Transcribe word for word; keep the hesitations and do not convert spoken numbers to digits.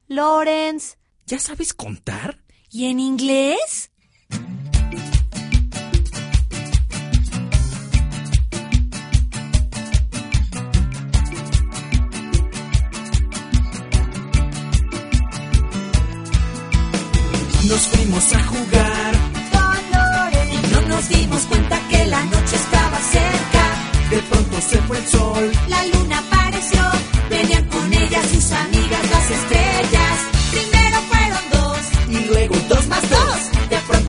Lawrence. ¿Ya sabes contar? ¿Y en inglés? Nos fuimos a jugar Con Lawrence. y no nos dimos cuenta que la noche estaba cerca. De pronto se fue el sol. La luna